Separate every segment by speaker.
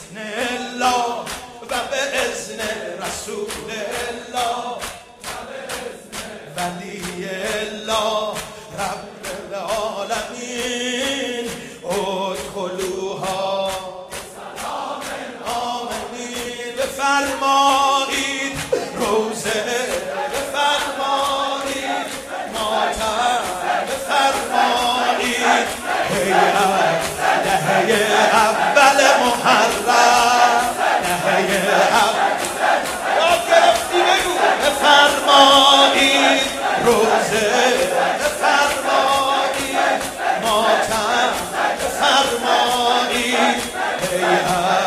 Speaker 1: اذن الله و به اذن رسول الله ولی الله رب العالمین ادخلوها سلام آمنین. بفرمایید روزه، بفرمایید ماتم، بفرمایید دهه اول محرم، دهه اول گرفتی بگو. بفرمایید روزه، بفرمایید ماتم، بفرمایید دهه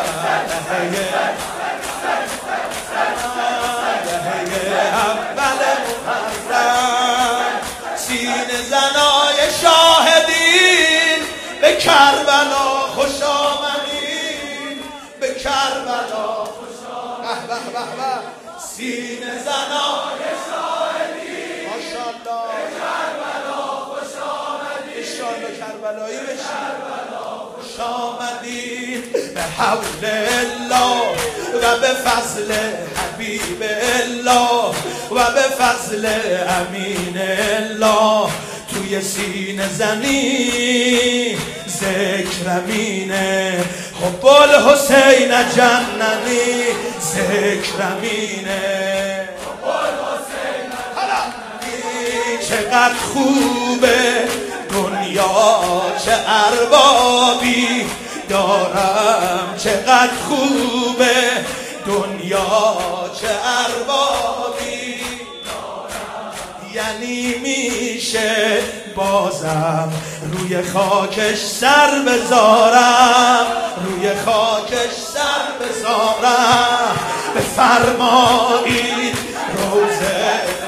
Speaker 1: اول محرم. سینه زنای شاهدین به کربلا خوش آمدین، به کربلا خوش آمدین. به به به. سینه زنای شاهدین ماشاءالله به کربلا خوش آمدین. انشاءالله کربلایی بشین. کربلا خوش آمدین به حول الله و به فضل حبیب الله و به فضل امین الله. توی سینه زنی ذکر امینه، حب الحسین جننی ذکر امینه، حب الحسین جننی. چقدر خوبه دنیا چه اربابی دارم، چقدر خوبه دنیا چه اربابی دارم. یعنی میشه بازم روی خاکش سر بذارم، روی خاکش سر بذارم. بفرمایید روزه،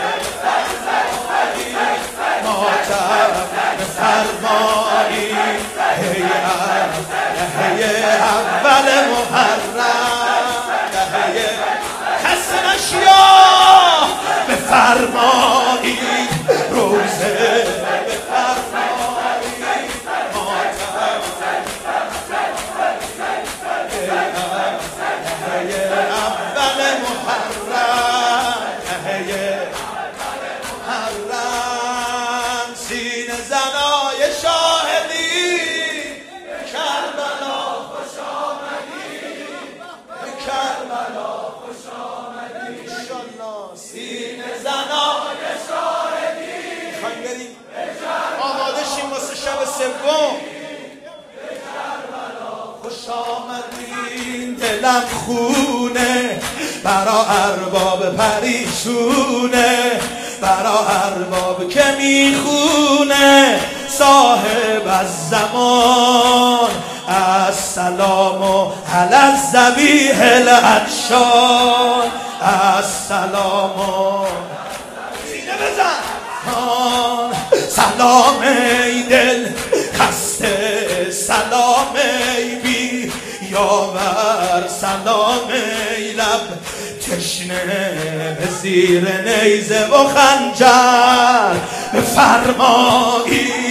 Speaker 1: ماتم، بفرمایید دهه اول محرم، دهه حسن اشیا. بفرمایید روزه، بفرمایید ماتم، دهه اول محرم، دهه محرم. سینه زنای شاهدی به کربلا خوش آمدی، به کربلا خوش آمدی. انشالله سینه زنای شاهدی. میخوایم بریم آماده شیم واسه شب سوم. به کربلا خوش آمدین. دلم خونه برا ارباب پریشونه، برا ارباب که میخونه صاحب الزمان. السلام علی الذبیح العطشان، السلام. سینه بزن. سلام ای دل خسته، سلام ای بی یاور، سلام ای لب تشنه به زیر نیزه و خنجر. بفرمایید